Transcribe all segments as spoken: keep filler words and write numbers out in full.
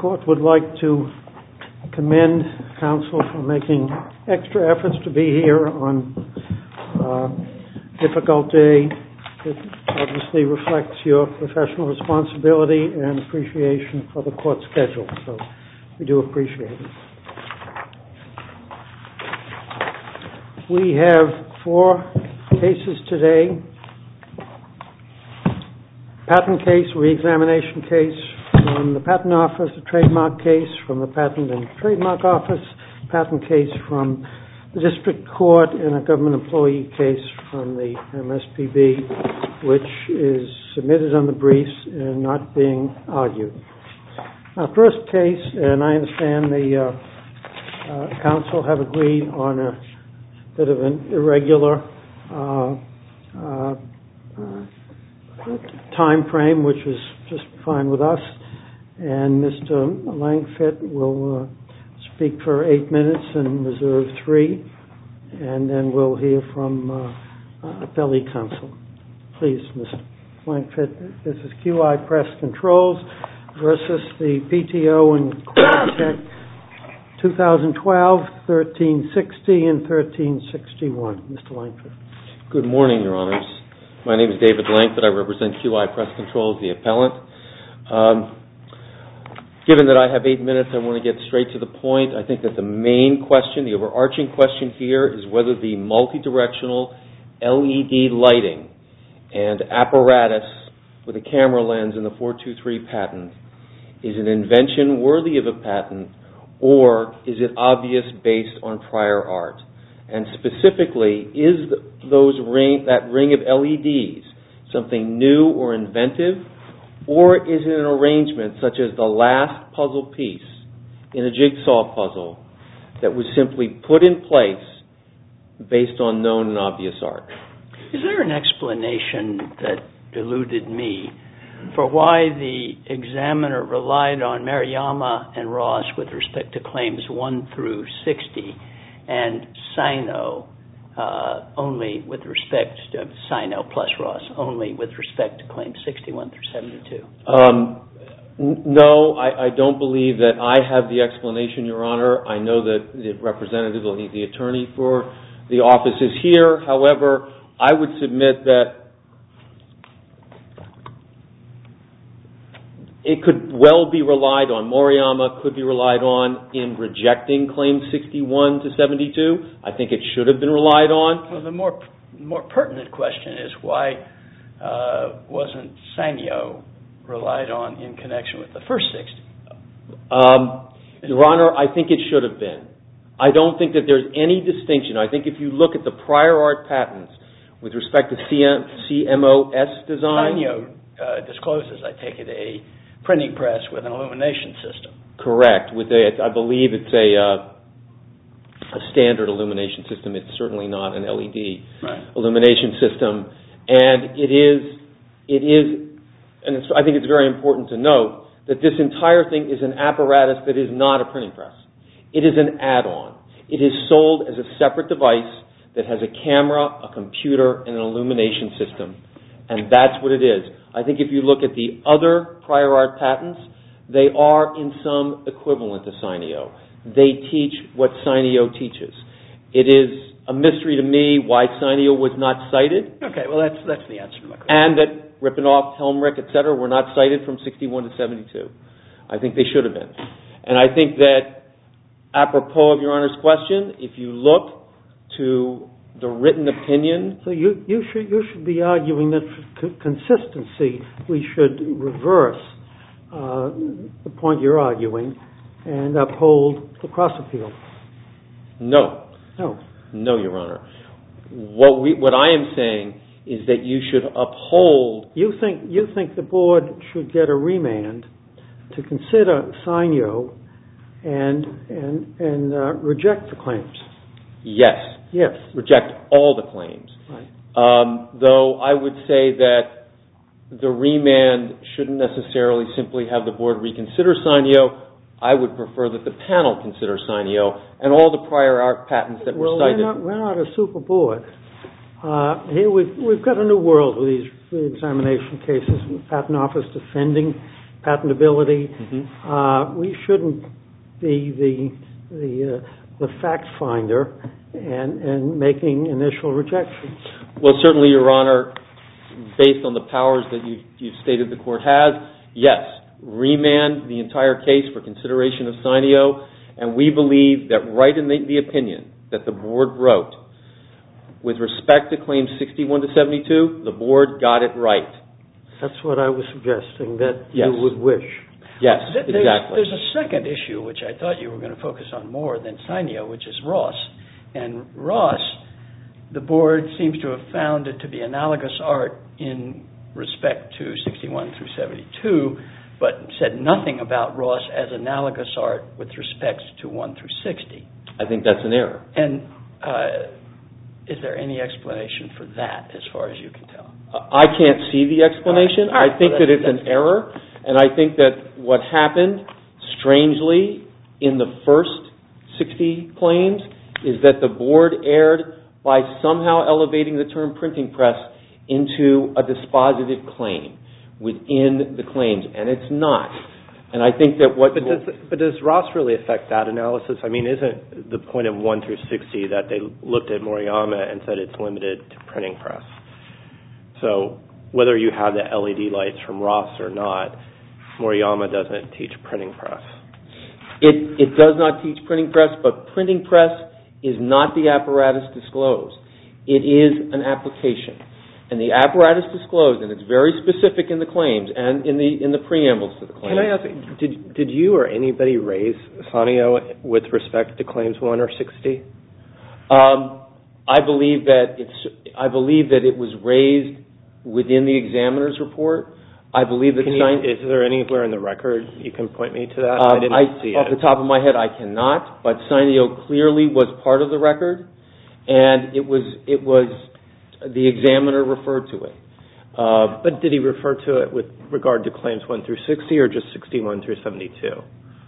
court would like to commend counsel for making extra efforts to be here on a difficult day. It obviously reflects your professional responsibility and appreciation for the court schedule, so we do appreciate it. We have four cases today. Patent case, re-examination case from the Patent Office, a trademark case from the Patent and Trademark Office, patent case from the District Court, and a government employee case from the M S P B, which is submitted on the briefs and not being argued. Our first case, and I understand the uh, uh, counsel have agreed on a bit of an irregular uh, uh, uh, time frame, which is just fine with us. And Mister Langfit will uh, speak for eight minutes and reserve three, and then we'll hear from uh, uh, appellee counsel. Please, Mister Langfit, this is Q I Press Controls versus the P T O and Quadtech twenty twelve, thirteen sixty and thirteen sixty-one. Mister Langfit. Good morning, Your Honors. My name is David Langfit. I represent Q I Press Controls, the appellant. Um, given that I have eight minutes, I want to get straight to the point. I think that the main question, the overarching question here, is whether the multi-directional L E D lighting and apparatus with a camera lens in the four two three patent is an invention worthy of a patent, or is it obvious based on prior art? And specifically, is those ring, that ring of L E Ds something new or inventive, or is it an arrangement such as the last puzzle piece in a jigsaw puzzle that was simply put in place based on known and obvious art? Is there an explanation that eluded me for why the examiner relied on Maruyama and Ross with respect to claims one through sixty and Sino uh, only with respect to Sino plus Ross only with respect to claims sixty-one through seventy-two? Um, n- no, I, I don't believe that I have the explanation, Your Honor. I know that the representative, the attorney for the office is here. However, I would submit that it could well be relied on. Maruyama could be relied on in rejecting claims sixty-one to seventy-two. I think it should have been relied on. Well, the more more pertinent question is why uh, wasn't Sanyo relied on in connection with the first sixty? Um, Your Honor, I think it should have been. I don't think that there's any distinction. I think if you look at the prior art patents with respect to C M O S design... Sanyo uh, discloses, I take it, a printing press with an illumination system. Correct. With a, I believe it's a uh, a standard illumination system. It's certainly not an L E D right. illumination system, and it is it is, and it's, I think it's very important to note that this entire thing is an apparatus that is not a printing press. It is an add-on. It is sold as a separate device that has a camera, a computer, and an illumination system, and that's what it is. I think if you look at the other prior art patents, they are in some equivalent to Sanyo. They teach what Sanyo teaches. It is a mystery to me why Sanyo was not cited. Okay, well that's that's the answer to my question. And that Rippenoff, Helmrich, et cetera were not cited from sixty-one to seventy-two. I think they should have been. And I think that apropos of Your Honor's question, if you look to the written opinion... So you, you should you should be arguing that for consistency we should reverse uh, the point you're arguing and uphold the cross appeal. No. No. No, Your Honor. What we what I am saying is that you should uphold... You think you think the board should get a remand to consider Sanyo and and and uh, reject the claims. Yes. Yes. Reject all the claims. Right. Um, though I would say that the remand shouldn't necessarily simply have the board reconsider Sanyo. I would prefer that the panel consider Sanyo and all the prior art patents that well, were cited. We're not, we're not a super board. Uh, here we've, we've got a new world with these re-examination cases, the Patent Office defending patentability, Mm-hmm. uh, we shouldn't be the the uh, the fact finder and and making initial rejections. Well, certainly, Your Honor, based on the powers that you you've stated the court has, yes, remand the entire case for consideration of Sineo, and we believe that right in the, the opinion that the board wrote, with respect to claims sixty-one to seventy-two, the board got it right. That's what I was suggesting, that Yes. you would wish. Yes, There's, exactly. there's a second issue which I thought you were going to focus on more than Sineo, which is Ross. And Ross, the board seems to have found it to be analogous art in respect to sixty-one through seventy-two, but said nothing about Ross as analogous art with respect to one through sixty. I think that's an error. And uh, is there any explanation for that, as far as you can tell? I can't see the explanation. All right. All right. I think Well, that it's an error, and I think that what happened, strangely, in the first sixty claims is that the board erred by somehow elevating the term printing press into a dispositive claim within the claims, and it's not. And I think that what... But does, but does Ross really affect that analysis? I mean, isn't the point of one through sixty that they looked at Moriyama and said it's limited to printing press? So whether you have the L E D lights from Ross or not, Moriyama doesn't teach printing press. It, it does not teach printing press, but printing press is not the apparatus disclosed. It is an application. And the apparatus disclosed, and it's very specific in the claims and in the in the preambles to the claims. Can I ask, did, did you or anybody raise Sanyo with respect to claims one or sixty? Um, I believe that it's. I believe that it was raised within the examiner's report. I believe that. Can you, sign, is there anywhere in the record you can point me to that? Um, I didn't I, see off it. the top of my head, I cannot. But Sineo clearly was part of the record, and it was it was the examiner referred to it. Uh, but did he refer to it with regard to claims one through sixty, or just sixty-one through seventy-two?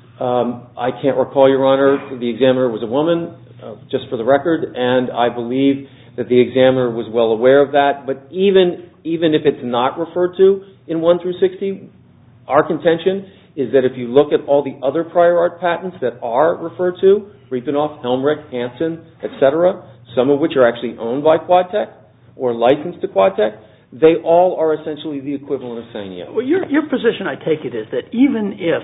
Um, I can't recall, Your Honor. The examiner was a woman, uh, just for the record, and I believe that the examiner was well aware of that. But even even if it's not referred to in one through sixty, our contention is that if you look at all the other prior art patents that are referred to, Riepenoff, Helmreich, Hansen, et cetera, some of which are actually owned by Quadtech or licensed to Quadtech, they all are essentially the equivalent of Sanyo. Well, your your position, I take it, is that even if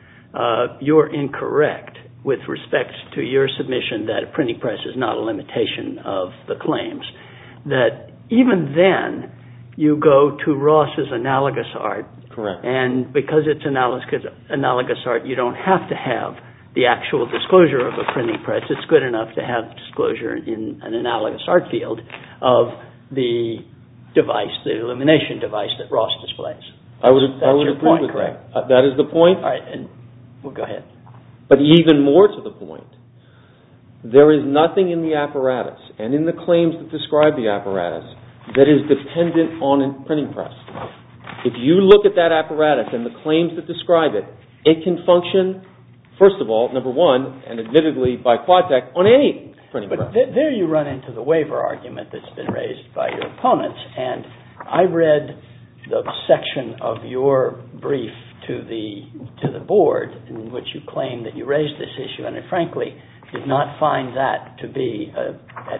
uh, you're incorrect with respect to your submission that a printing press is not a limitation of the claims, that even then you go to Ross's analogous art. Correct. And because it's analogous, analogous art, you don't have to have the actual disclosure of a printing press. It's good enough to have disclosure in an analogous art field of the device, the illumination device that Ross displays. I would, That's I would your agree point, with correct? that. Uh, that is the point. All right, and we'll go ahead. But even more to the point, there is nothing in the apparatus and in the claims that describe the apparatus that is dependent on a printing press. If you look at that apparatus and the claims that describe it, it can function, first of all, number one, and admittedly by Quadtech, on any printing But press. th- there you run into the waiver argument that's been raised by your opponents, and I read the section of your brief to the to the board in which you claim that you raised this issue, and I frankly did not find that to be, a, at,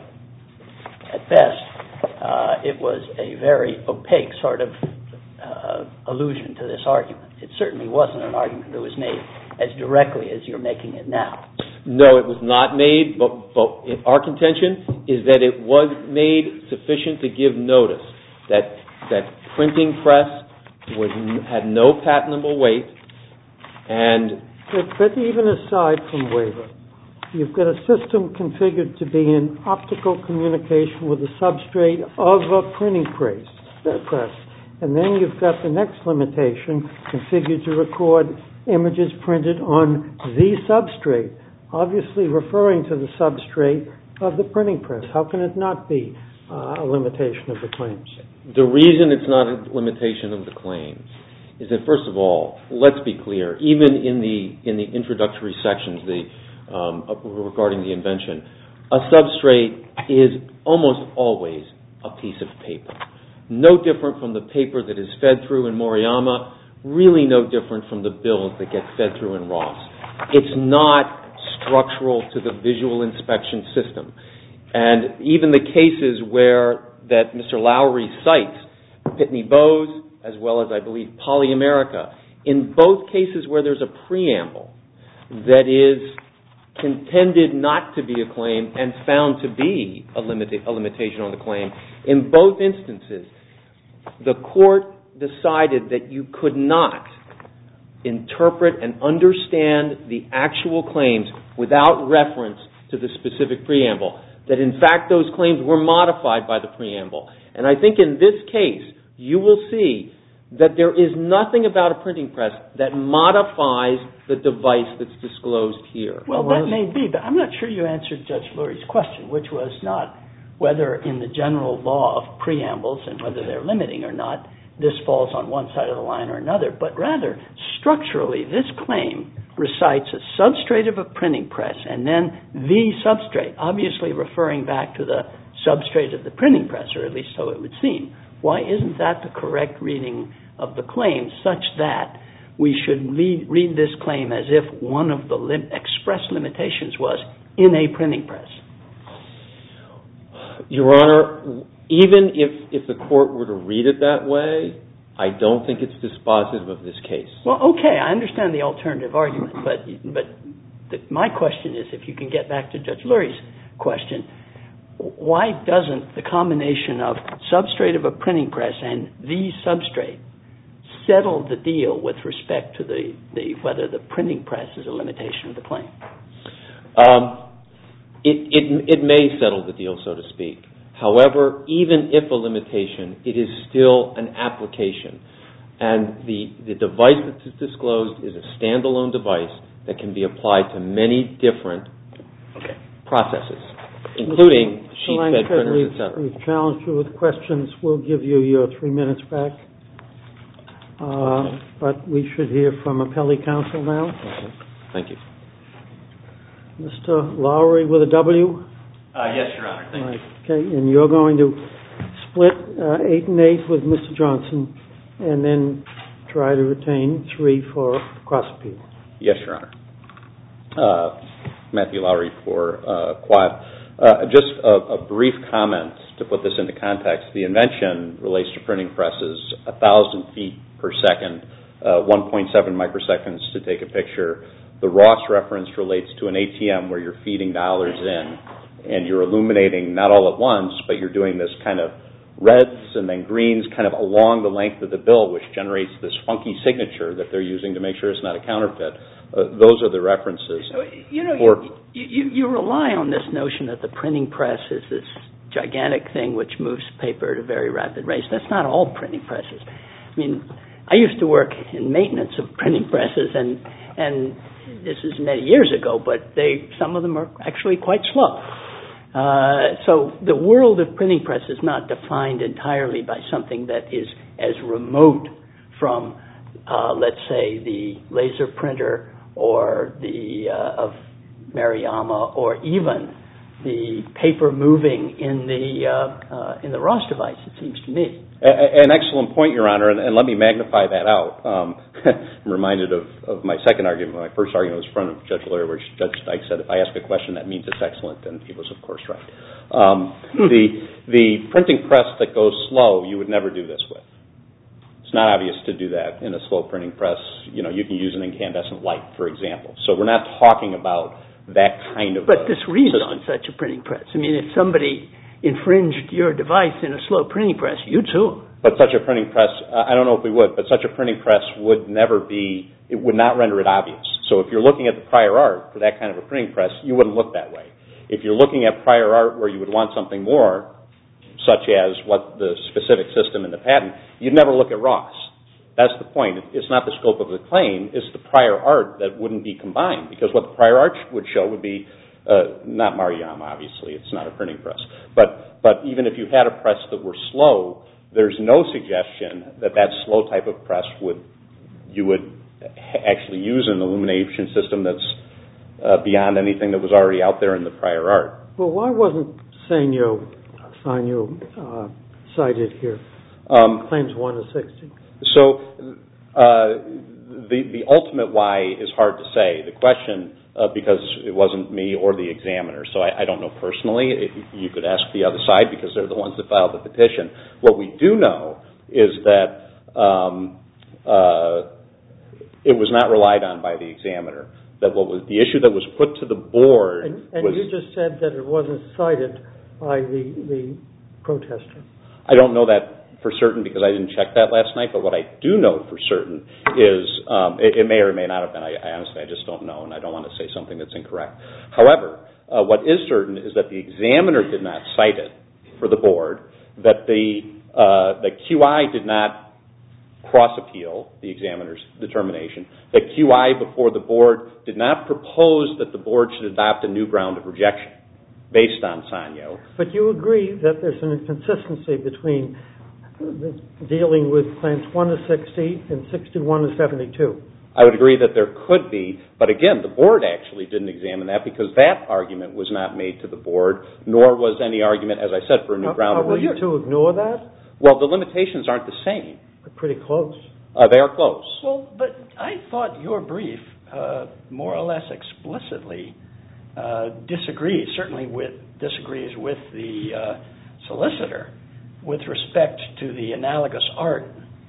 at best, uh, it was a very opaque sort of uh, allusion to this argument. It certainly wasn't an argument that was made as directly as you're making it now. No, it was not made, but, but our contention is that it was made sufficient to give notice that that printing press was had no patentable weight, and But, but even aside from waiver, you've got a system configured to be in optical communication with a substrate of a printing press, press. And then you've got the next limitation configured to record images printed on the substrate, obviously referring to the substrate of the printing press. How can it not be uh, a limitation of the claims? the reason it's not a limitation of the claims is that, first of all, let's be clear, even in the in the introductory sections the um, regarding the invention, a substrate is almost always a piece of paper. No different from the paper that is fed through in Moriyama really no different from the bills that get fed through in Ross. It's not structural to the visual inspection system. And even the cases where that Mister Lowery cites, Pitney Bowes, as well as, I believe, Polyamerica, in both cases where there's a preamble that is contended not to be a claim and found to be a, limita- a limitation on the claim, in both instances, the court decided that you could not interpret and understand the actual claims without reference to the specific preamble, that in fact those claims were modified by the preamble. And I think in this case, you will see that there is nothing about a printing press that modifies the device that's disclosed here. Well, that may be, but I'm not sure you answered Judge Lurie's question, which was not whether in the general law of preambles and whether they're limiting or not, this falls on one side of the line or another, but rather structurally this claim recites a substrate of a printing press and then the substrate, obviously referring back to the substrate of the printing press, or at least so it would seem. Why isn't that the correct reading of the claim, such that we should read, read this claim as if one of the lim- express limitations was in a printing press? Your Honor, even if, if the court were to read it that way, I don't think it's dispositive of this case. Well, okay, I understand the alternative argument, but but the, my question is, if you can get back to Judge Lurie's question, why doesn't the combination of substrate of a printing press and the substrate settle the deal with respect to the, the whether the printing press is a limitation of the claim? Um, it, it, it may settle the deal, so to speak. However, even if a limitation, it is still an application. And the, the device that is disclosed is a standalone device that can be applied to many different okay. processes, including sheet fed printers, et cetera. We've challenged you with questions. We'll give you your three minutes back. Uh, okay. But we should hear from appellee counsel now. Okay. Thank you. Mister Lowery with a W? Uh, yes, Your Honor. Thank right. you. Okay, and you're going to split uh, eight and eight with Mister Johnson and then try to retain three for cross appeal. Yes, Your Honor. Uh, Matthew Lowery for uh, Quad. Uh, just a, a brief comment to put this into context. The invention relates to printing presses, one thousand feet per second, uh, one point seven microseconds to take a picture. The Ross reference relates to an A T M where you're feeding dollars in and you're illuminating not all at once, but you're doing this kind of reds and then greens kind of along the length of the bill, which generates this funky signature that they're using to make sure it's not a counterfeit. Uh, those are the references. You know, for, you, you, you rely on this notion that the printing press is this gigantic thing which moves paper at a very rapid rate. That's not all printing presses. I mean, I used to work in maintenance of printing presses, and and this is many years ago, but they some of them are actually quite slow. Uh, so the world of printing press is not defined entirely by something that is as remote from, uh, let's say, the laser printer or the uh, of Maruyama, or even the paper moving in the uh, uh, in the Ross device. It seems to me. An excellent point, Your Honor, and, and let me magnify that out. Um, I'm reminded of, of my second argument. My first argument was in front of Judge Lawyer, where Judge Dyke said, if I ask a question, that means it's excellent, and he was, of course, right. Um, the, the printing press that goes slow, you would never do this with. It's not obvious to do that in a slow printing press. You know, you can use an incandescent light, for example. So we're not talking about that kind of But this reads system. on such a printing press. I mean, if somebody infringed your device in a slow printing press, you'd sue them. But such a printing press, uh, I don't know if we would, but such a printing press would never be, it would not render it obvious. So if you're looking at the prior art for that kind of a printing press, you wouldn't look that way. If you're looking at prior art where you would want something more, such as what the specific system in the patent, you'd never look at Ross. That's the point. It's not the scope of the claim, it's the prior art that wouldn't be combined, because what the prior art would show would be Uh, not Maruyama, obviously. It's not a printing press. But but even if you had a press that were slow, there's no suggestion that that slow type of press would you would actually use an illumination system that's uh, beyond anything that was already out there in the prior art. Well, why wasn't Sanyo, Sanyo uh, cited here? Um, Claims one to sixty. So Uh, the, the ultimate why is hard to say. The question, uh, because it wasn't me or the examiner, so I, I don't know personally. It, you could ask the other side because they're the ones that filed the petition. What we do know is that um, uh, it was not relied on by the examiner. That what was the issue that was put to the board and, and was... you just said that it wasn't cited by the, the protester. I don't know that for certain because I didn't check that last night, but what I do know for certain is um, it, it may or may not have been. I, I honestly, I just don't know, and I don't want to say something that's incorrect. However, uh, what is certain is that the examiner did not cite it for the board, that the, uh, the Q I did not cross-appeal the examiner's determination, that Q I before the board did not propose that the board should adopt a new ground of rejection based on Sanyo. But you agree that there's an inconsistency between dealing with claims one to sixty and sixty-one to seventy-two. I would agree that there could be, but again, the board actually didn't examine that because that argument was not made to the board, nor was any argument, as I said, for a new Are, ground are of rejection. we to ignore that? Well, the limitations aren't the same. They're pretty close. Uh, they are close. Well, but I thought your brief uh, more or less explicitly uh, disagrees, certainly with disagrees with the uh, solicitor with respect to the analogous art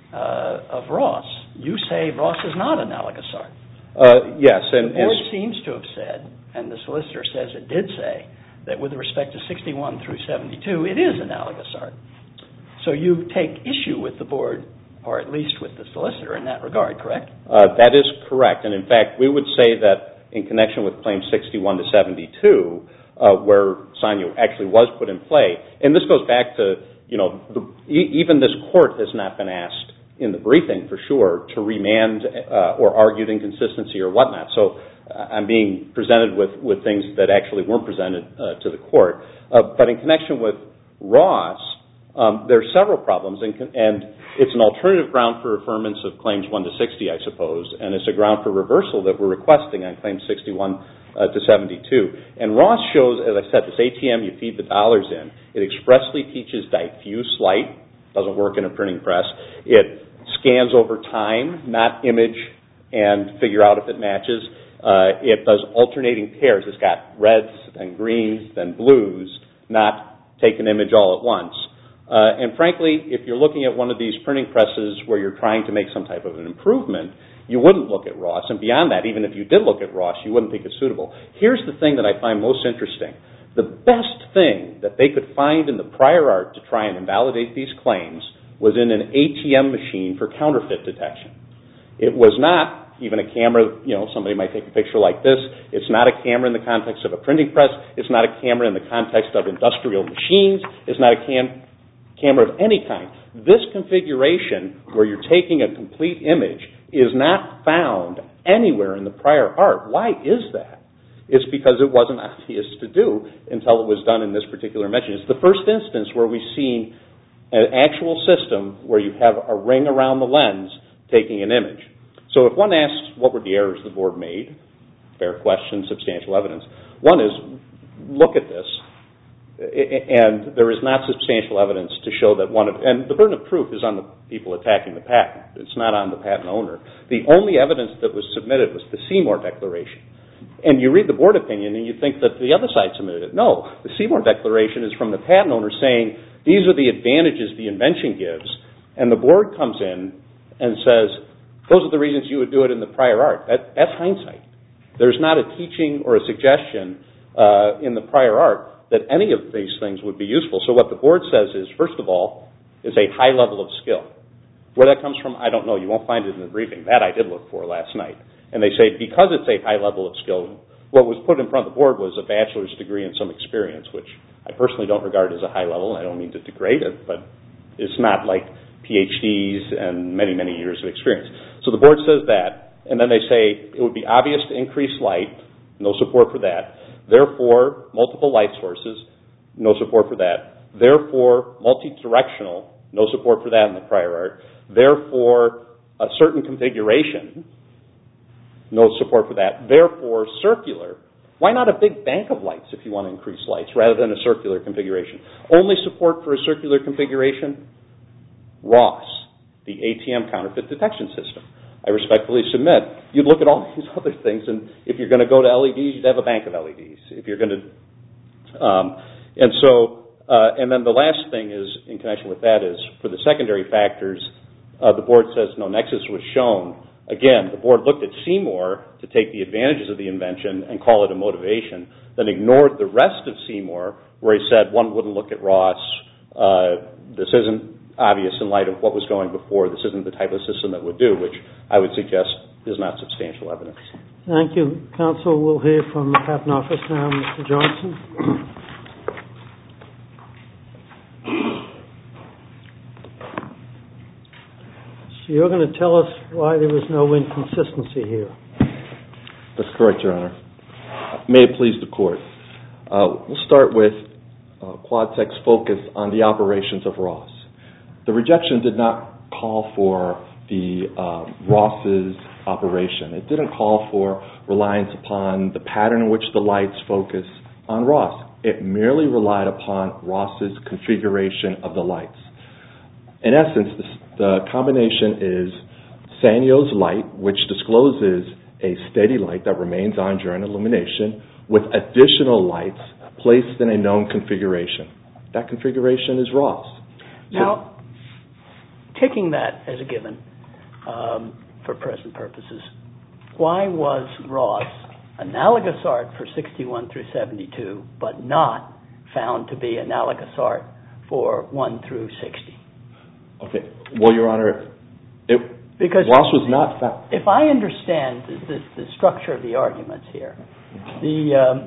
uh, of Ross. You say Ross is not analogous art. Uh, yes. And, the board and seems to have said, and the solicitor says it did say, that with respect to sixty-one through seventy-two, it is analogous art. So you take issue with the board, or at least with the solicitor in that regard, correct? Uh, that is correct. And in fact, we would say that in connection with claims sixty-one to seventy-two, uh, where Sanyo actually was put in play, and this goes back to, you know, the, e- even this court has not been asked in the briefing, for sure, to remand uh, or argued inconsistency or whatnot. So uh, I'm being presented with, with things that actually weren't presented uh, to the court. Uh, but in connection with Ross, um, there are several problems, and, and it's an alternative ground for affirmance of claims one to sixty, I suppose, and it's a ground for reversal that we're requesting on claims sixty-one uh, to seventy-two. And Ross shows, as I said, this A T M, you feed the dollars in. It expressly teaches diffuse light. Doesn't work in a printing press. It scans over time, not image and figure out if it matches. Uh, it does alternating pairs. It's got reds, then greens, then blues, not take an image all at once. Uh, and frankly, if you're looking at one of these printing presses where you're trying to make some type of an improvement, you wouldn't look at Ross. And beyond that, even if you did look at Ross, you wouldn't think it's suitable. Here's the thing that I find most interesting. The best thing that they could find in the prior art to try and invalidate these claims was in an A T M machine for counterfeit detection. It was not even a camera, you know, somebody might take a picture like this. It's not a camera in the context of a printing press. It's not a camera in the context of industrial machines. It's not a cam- camera of any kind. This configuration, where you're taking a complete image, is not found anywhere in the prior art. Why is that? It's because it wasn't obvious to do until it was done in this particular machine. It's the first instance where we've seen an actual system where you have a ring around the lens taking an image. So if one asks what were the errors the board made, fair question, substantial evidence. One is, look at this, and there is not substantial evidence to show that one of, and the burden of proof is on the people attacking the patent. It's not on the patent owner. The only evidence that was submitted was the Seymour Declaration. And you read the board opinion and you think that the other side submitted it. No, the Seymour Declaration is from the patent owner saying these are the advantages the invention gives, and the board comes in and says, those are the reasons you would do it in the prior art. That, that's hindsight. There's not a teaching or a suggestion uh, in the prior art that any of these things would be useful. So what the board says is, first of all, is a high level of skill. Where that comes from, I don't know. You won't find it in the briefing. That I did look for last night. And they say because it's a high level of skill, what was put in front of the board was a bachelor's degree and some experience, which I personally don't regard as a high level, and I don't mean to degrade it, but it's not like P H Ds and many, many years of experience. So the board says that, and then they say it would be obvious to increase light, no support for that. Therefore, multiple light sources, no support for that. Therefore, multi-directional, no support for that in the prior art. Therefore, a certain configuration, no support for that. Therefore, circular. Why not a big bank of lights if you want to increase lights rather than a circular configuration? Only support for a circular configuration? Ross. the A T M counterfeit detection system. I respectfully submit, you'd look at all these other things, and if you're going to go to L E Ds, you'd have a bank of L E Ds. If you're going to, um, and so, uh, and then the last thing is, in connection with that, is for the secondary factors, uh, the board says no nexus was shown. Again, the board looked at Seymour to take the advantages of the invention and call it a motivation, then ignored the rest of Seymour, where he said one wouldn't look at Ross. Uh, this isn't obvious in light of what was going before. This isn't the type of system that would do, which I would suggest is not substantial evidence. Thank you. Counsel, we'll hear from the Patent Office now. Mister Johnson. So you're going to tell us why there was no inconsistency here. That's correct, Your Honor. May it please the Court. Uh, we'll start with uh, Quadtech's focus on the operations of Ross. The rejection did not call for the uh, Ross's operation. It didn't call for reliance upon the pattern in which the lights focus on Ross. It merely relied upon Ross's configuration of the lights. In essence, the, the combination is Sanyo's light, which discloses a steady light that remains on during illumination, with additional lights placed in a known configuration. That configuration is Ross. Now, taking that as a given um, for present purposes, why was Ross analogous art for sixty-one through seventy-two, but not found to be analogous art for one through sixty? Okay. Well, Your Honor, it, because Ross was not found. If I understand the, the, the structure of the arguments here, the um,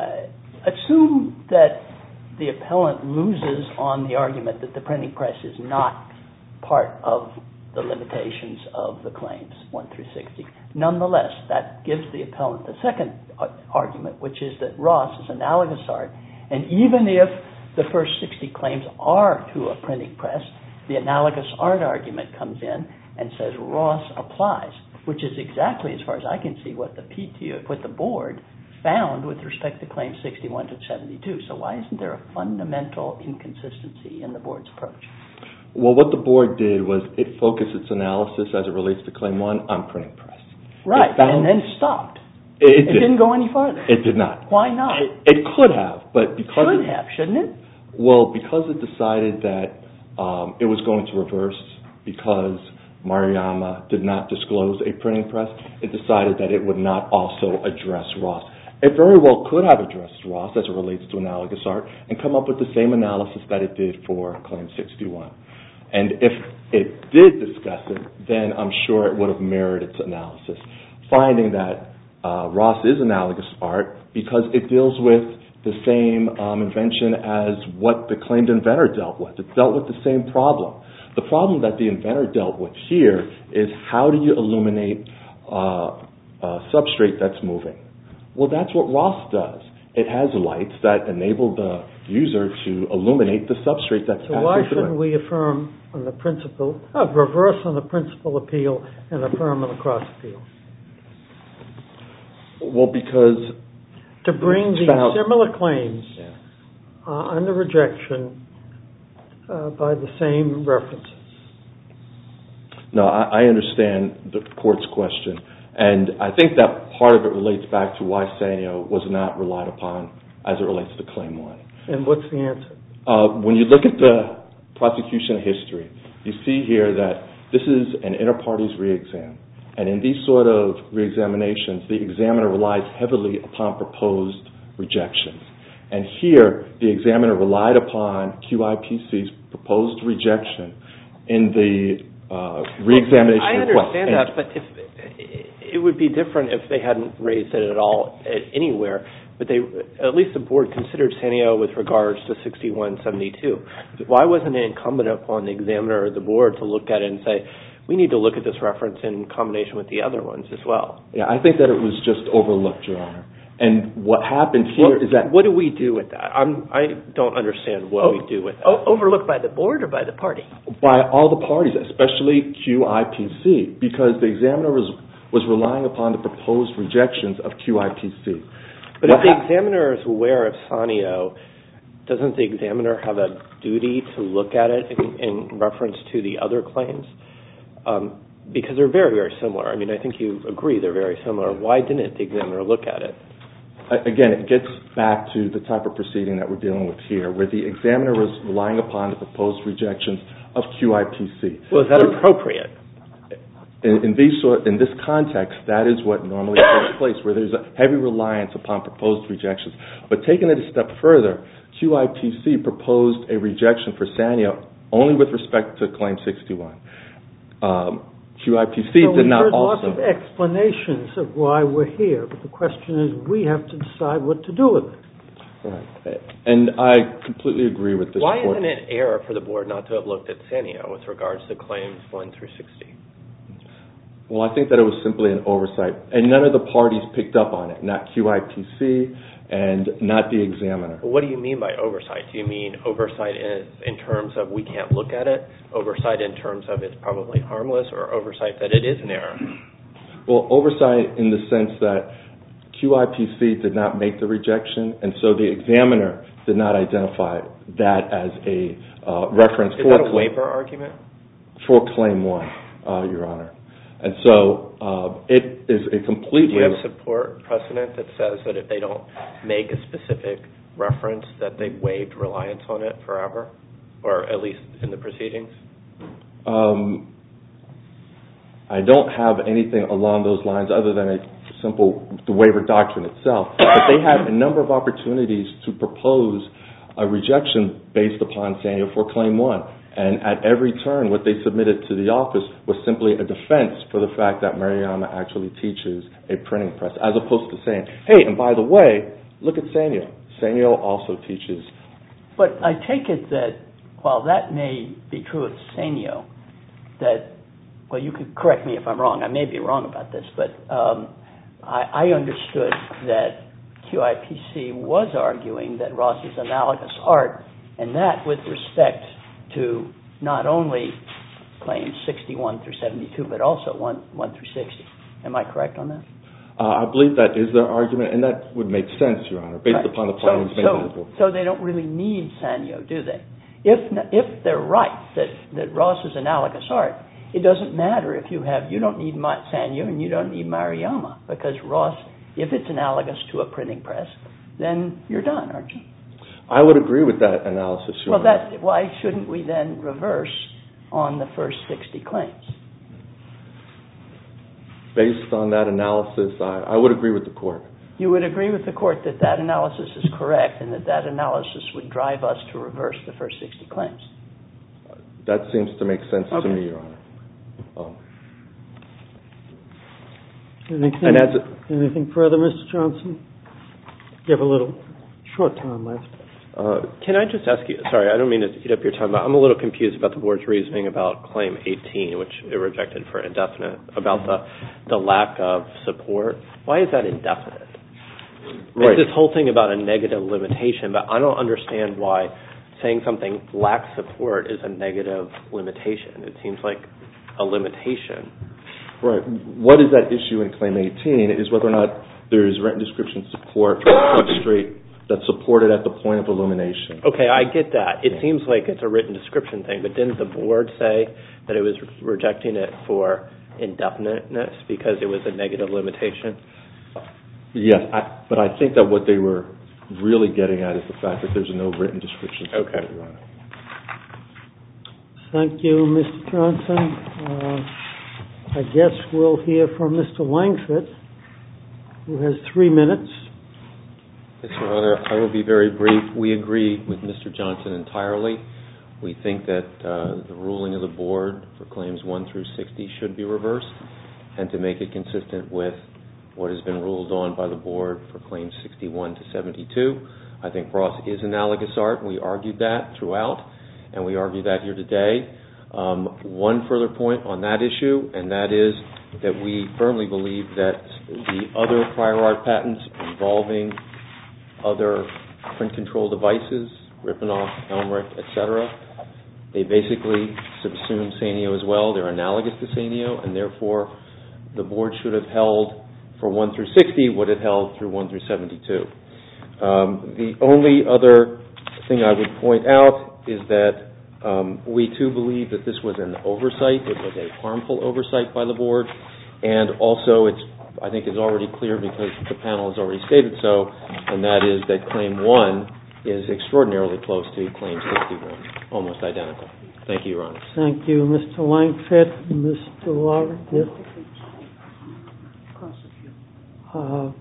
uh, assume that the appellant loses on the argument that the printing press is not part of the limitations of the claims, one through sixty. Nonetheless, that gives the appellant the second argument, which is that Ross is analogous art, and even if the first sixty claims are to a printing press, the analogous art argument comes in and says Ross applies, which is exactly, as far as I can see, what the P T O, what the board found with respect to claims sixty-one to seventy-two. So why isn't there a fundamental inconsistency in the board's approach? Well, what the board did was it focused its analysis as it relates to Claim one on printing press. Right, found, and then stopped. It, it, it didn't go any farther. It did not. Why not? It, it could have, but because Should it, have, shouldn't it? Well, because it decided that um, it was going to reverse because Maruyama did not disclose a printing press, it decided that it would not also address Ross. It very well could have addressed Ross as it relates to analogous art and come up with the same analysis that it did for Claim sixty-one. And if it did discuss it, then I'm sure it would have mirrored its analysis, finding that uh, Ross is analogous art because it deals with the same um, invention as what the claimed inventor dealt with. It dealt with the same problem. The problem that the inventor dealt with here is how do you illuminate uh, a substrate that's moving? Well, that's what Ross does. It has lights that enable the user to illuminate the substrate that's so passing why through. shouldn't we affirm on the principle, uh, reverse on the principal appeal and affirm on the cross appeal? Well, because to bring the found, similar claims yeah. uh, under rejection uh, by the same references. No, I, I understand the court's question. And I think that part of it relates back to why Sanyo was not relied upon as it relates to Claim one. And what's the answer? Uh, when you look at the prosecution history, you see here that this is an inter-parties re-exam. And in these sort of re-examinations, the examiner relies heavily upon proposed rejections. And here, the examiner relied upon Q I P C's proposed rejection in the uh, re-examination well, I request. understand and that, but if it would be different if they hadn't raised it at all at anywhere. But they, at least the board considered Sanyo with regards to sixty-one seventy-two. Why wasn't it incumbent upon the examiner or the board to look at it and say, we need to look at this reference in combination with the other ones as well? Yeah, I think that it was just overlooked, Your Honor. And what happened here what, is that... What do we do with that? I'm, I don't understand what oh, we do with that. Oh, overlooked by the board or by the party? By all the parties, especially Q I P C, because the examiner was, was relying upon the proposed rejections of Q I P C. But what if the examiner is aware of Sanyo, doesn't the examiner have a duty to look at it in, in reference to the other claims? Um, because they're very, very similar. I mean, I think you agree they're very similar. Why didn't the examiner look at it? Again, it gets back to the type of proceeding that we're dealing with here, where the examiner was relying upon the proposed rejections of Q I P C. Well, is that appropriate? In, in, these sort, in this context, that is what normally takes place, where there's a heavy reliance upon proposed rejections. But taking it a step further, Q I P C proposed a rejection for Sanyo only with respect to Claim sixty-one. Um, Q I P C so did not heard also... lots of explanations of why we're here, but the question is we have to decide what to do with it. Right. And I completely agree with this. Why court. isn't it error for the board not to have looked at Sanyo with regards to Claims one through sixty? Well, I think that it was simply an oversight, and none of the parties picked up on it, not Q I P C and not the examiner. Well, what do you mean by oversight? Do you mean oversight in, in terms of we can't look at it, oversight in terms of it's probably harmless, or oversight that it is an error? Well, oversight in the sense that Q I P C did not make the rejection, and so the examiner did not identify that as a uh, reference is for that a claim, waiver argument? For Claim one, uh, Your Honor. And so uh, it is a complete... Do you have support precedent that says that if they don't make a specific reference that they've waived reliance on it forever, or at least in the proceedings? Um, I don't have anything along those lines other than a simple, the waiver doctrine itself. But they had a number of opportunities to propose a rejection based upon Sanyo for Claim one. And at every turn, what they submitted to the office was simply a defense for the fact that Maruyama actually teaches a printing press, as opposed to saying, hey, and by the way, look at Sanyo. Sanyo also teaches. But I take it that while that may be true of Sanyo, that, well, you could correct me if I'm wrong. I may be wrong about this, but um, I, I understood that Q I P C was arguing that Ross is analogous art, and that with respect to not only claims sixty-one through seventy-two, but also one, one through sixty. Am I correct on that? Uh, I believe that is their argument, and that would make sense, Your Honor, based right. upon the findings so, made by the board. So they don't really need Sanyo, do they? If if they're right that, that Ross is analogous art, it doesn't matter if you have, you don't need Sanyo and you don't need Maruyama, because Ross, if it's analogous to a printing press, then you're done, aren't you? I would agree with that analysis, Your well, Honor. That, why shouldn't we then reverse on the first sixty claims? Based on that analysis, I, I would agree with the court. You would agree with the court that that analysis is correct and that that analysis would drive us to reverse the first sixty claims? That seems to make sense okay. to me, Your Honor. Um, anything, and as a, anything further, Mister Johnson? You have a little short time left. Uh, can I just ask you, sorry, I don't mean to eat up your time, but I'm a little confused about the board's reasoning about Claim eighteen, which it rejected for indefinite, about the, the lack of support. Why is that indefinite? Right. It's this whole thing about a negative limitation, but I don't understand why saying something lacks support is a negative limitation. It seems like a limitation. Right. What is that issue in Claim eighteen is whether or not there is written description support for the substrate that's supported at the point of illumination. Okay, I get that. It yeah. seems like it's a written description thing, but didn't the board say that it was rejecting it for indefiniteness because it was a negative limitation? Yes, I, but I think that what they were really getting at is the fact that there's no written description support. Okay. Thank you, Mister Johnson. Uh, I guess we'll hear from Mister Langford, who has three minutes. Yes, Your Honor, I will be very brief. We agree with Mister Johnson entirely. We think that uh, the ruling of the board for claims one through sixty should be reversed, and to make it consistent with what has been ruled on by the board for claims sixty-one to seventy-two. I think Ross is analogous art, and we argued that throughout, and we argue that here today. Um, one further point on that issue, and that is that we firmly believe that the other prior art patents involving other print control devices, Rippenoff, Elmerick, et cetera, they basically subsume Sanyo as well. They're analogous to Sanyo, and therefore the board should have held for one through sixty what it held through one through seventy-two. Um, the only other thing I would point out is that Um, we too believe that this was an oversight. It was a harmful oversight by the board, and also it's, I think it's already clear because the panel has already stated so, and that is that Claim one is extraordinarily close to Claim sixty-one, almost identical. Thank you, Your Honor. Thank you, Mister Langford. Mister Lawrence? Yes. Uh,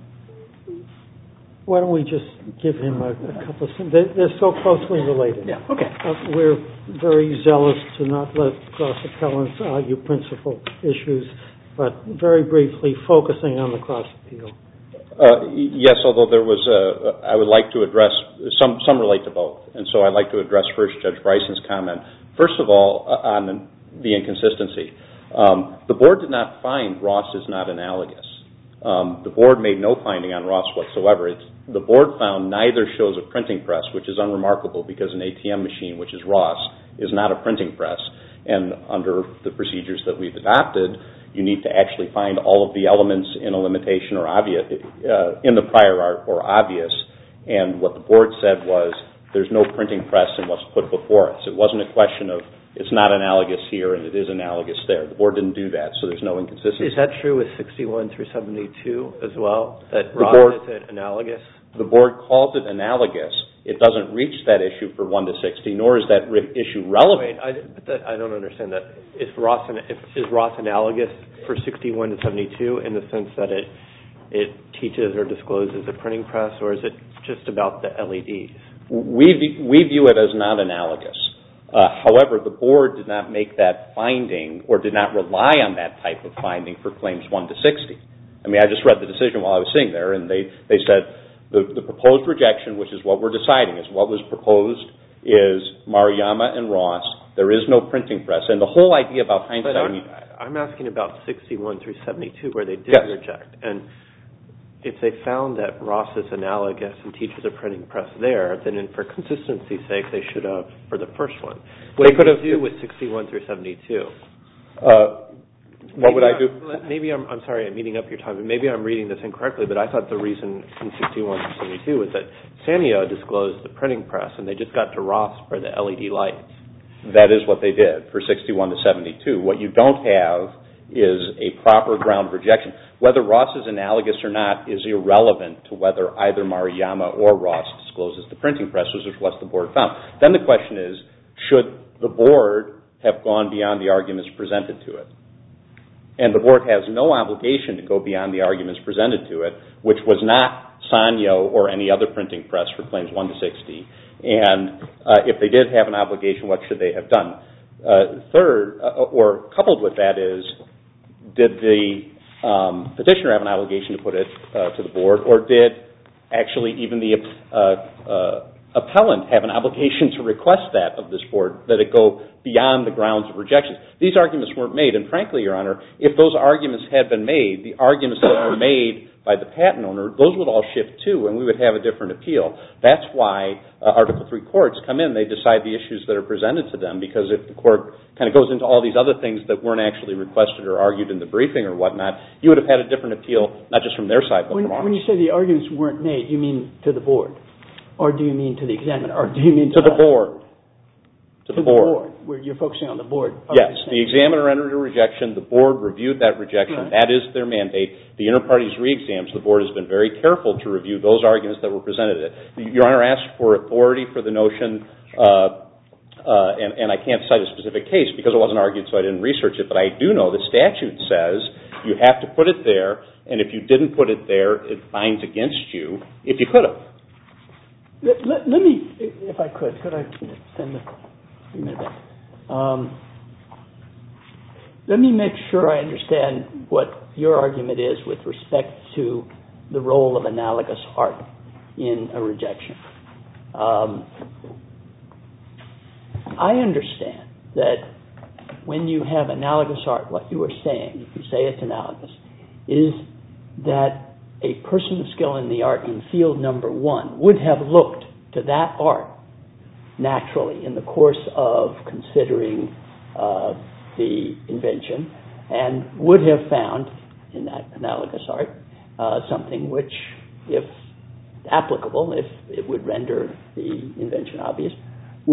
why don't we just give him a, a couple of... They're, they're so closely related. Yeah, okay. Uh, we're very zealous to not let cross-appellants argue principal issues, but very briefly focusing on the cross-appeal. Uh, yes, although there was a, I would like to address, some, some relate to both, and so I'd like to address first Judge Bryson's comment. First of all, uh, on the inconsistency. Um, the board did not find Ross is not analogous. Um, the board made no finding on Ross whatsoever. It's, the board found neither shows a printing press, which is unremarkable because an A T M machine, which is Ross, is not a printing press. And under the procedures that we've adopted, you need to actually find all of the elements in a limitation or obvious, uh, in the prior art or obvious. And what the board said was there's no printing press in what's put before us. It wasn't a question of it's not analogous here and it is analogous there. The board didn't do that, so there's no inconsistency. Is that true with sixty-one through seventy-two as well, that the Ross board, is analogous? The board calls it analogous. It doesn't reach that issue for one to sixty, nor is that re- issue relevant. Wait, I, but that, I don't understand that. Is Ross, if, is Ross analogous for sixty-one to seventy-two in the sense that it it teaches or discloses a printing press, or is it just about the L E Ds? We, we view it as not analogous. Uh, however, the board did not make that finding or did not rely on that type of finding for claims one to sixty. I mean, I just read the decision while I was sitting there, and they, they said the, the proposed rejection, which is what we're deciding, is what was proposed is Maruyama and Ross. There is no printing press. And the whole idea about hindsight... But I'm, I'm asking about sixty-one through seventy-two, where they did yes. reject. And if they found that Ross is analogous and teaches a printing press there, then in, for consistency's sake, they should have for the first one. What they could have do with sixty-one through seventy-two? Uh, what maybe would I I'm, do? Maybe I'm, I'm sorry, I'm eating up your time. Maybe I'm reading this incorrectly, but I thought the reason in sixty-one through seventy-two was that Sanyo disclosed the printing press, and they just got to Ross for the L E D lights. That is what they did for sixty-one to seventy-two. What you don't have is a proper ground rejection. Whether Ross is analogous or not is irrelevant to whether either Maruyama or Ross discloses the printing press, which is what the board found. Then the question is, should the board have gone beyond the arguments presented to it? And the board has no obligation to go beyond the arguments presented to it, which was not Sanyo or any other printing press for claims one to sixty. And uh, if they did have an obligation, what should they have done? Uh, third, uh, or coupled with that is, did the um, petitioner have an obligation to put it uh, to the board, or did actually even the uh, uh, appellant have an obligation to request that of this board, that it go beyond the grounds of rejection? These arguments weren't made, and frankly, Your Honor, if those arguments had been made, the arguments that were made by the patent owner, those would all shift too, and we would have a different appeal. That's why uh, Article three courts come in. They decide the issues that are presented to them, because if the court kind of goes into all these other things that weren't actually requested or argued in the briefing or whatnot, you would have had a different appeal, not just from their side, but when, from ours. When you say the arguments weren't made, you mean to the board? Or do you mean to the examiner? Or do you mean to, to the us? board? To, to the, board. board. Where you're focusing on the board. Yes, the examiner entered a rejection. The board reviewed that rejection. Right. That is their mandate. The inter-parties re-exams, the board has been very careful to review those arguments that were presented. Your Honor asked for authority for the notion, uh, uh, and, and I can't cite a specific case because it wasn't argued, so I didn't research it, but I do know the statute says you have to put it there, and if you didn't put it there, it binds against you if you could have. Let, let, let me, if I could, could I send the minute back? Um, let me make sure I understand what your argument is with respect to the role of analogous art in a rejection. Um, I understand that when you have analogous art, what you are saying, if you say it's analogous, is that a person of skill in the art in field number one would have looked to that art naturally in the course of considering uh, the invention and would have found in that analogous art uh, something which, if applicable, if it would render the invention obvious, would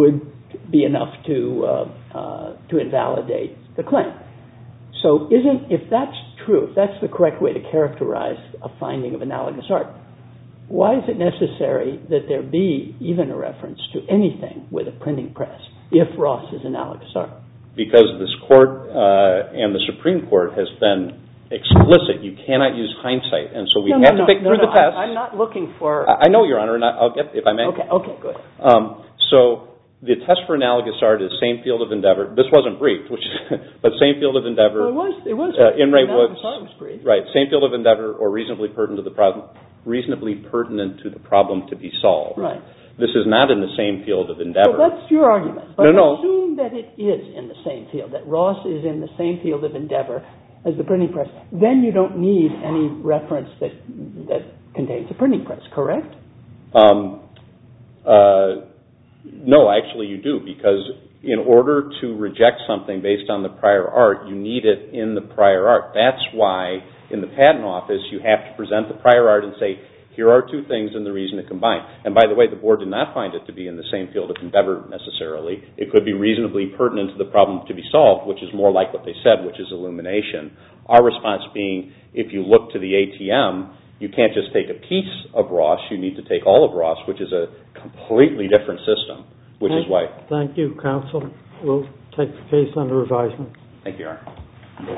be enough to uh, uh, to invalidate the claim. So isn't, if that's true, if that's the correct way to characterize a finding of analogous art, why is it necessary that there be even a reference to anything with a printing press if Ross is analogous art? Because this court uh, and the Supreme Court has been explicit. You cannot use hindsight, and so we no, have no, to pick no, through no, the test. I'm not looking for... I know, Your Honor, and I'll get, if I may. Okay, okay, good. Um, so the test for analogous art is same field of endeavor. This wasn't briefed, which, but same field of endeavor. Well, it was. It was. Uh, in Ray Woods, was briefed. right? Same field of endeavor, or reasonably pertinent to the problem, reasonably pertinent to the problem to be solved. Right. This is not in the same field of endeavor. Well, that's your argument. But no, no. assume that it is in the same field, that Ross is in the same field of endeavor as the printing press. Then you don't need any reference that that contains a printing press, correct? Um, uh, no, actually you do, because in order to reject something based on the prior art, you need it in the prior art. That's why in the patent office you have to present the prior art and say, here are two things and the reason to combine. And by the way, the board did not find it to be in the same field of endeavor necessarily. It could be reasonably pertinent to the problem to be solved, which is more like what they said, which is illumination. Our response being, if you look to the A T M, you can't just take a piece of Ross. You need to take all of Ross, which is a completely different system, which thank, is why. Thank you, counsel. We'll take the case under advisement. Thank you, Your Honor.